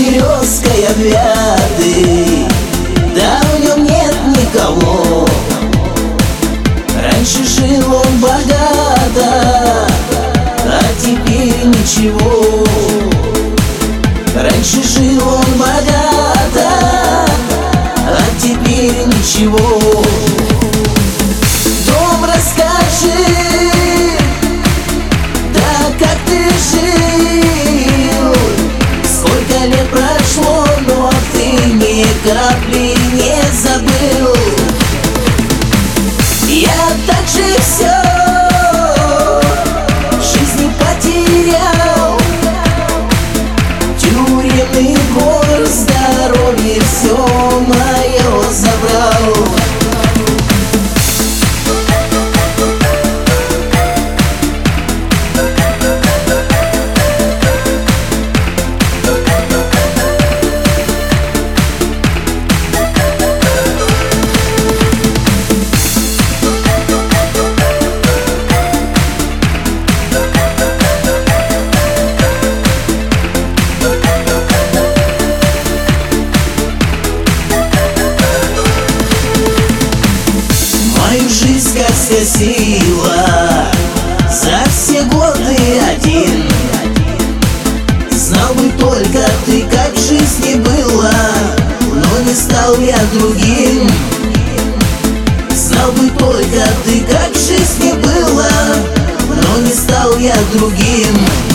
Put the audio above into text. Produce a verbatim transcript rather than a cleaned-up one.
березкой обвятый, да в нем нет никого. Раньше жил он богато, а теперь ничего. Раньше жил он богато, а теперь ничего. Дом расскажи, да как ты жил, сколько лет прошло, но ты ни капли не забыл. Я так же все жизни потерял, тюремный гор, здоровье все мое забрал. Мою жизнь как скосила за все годы один. Знал бы только ты, как в жизни было, но не стал я другим. Знал бы только ты, как в жизни было, но не стал я другим.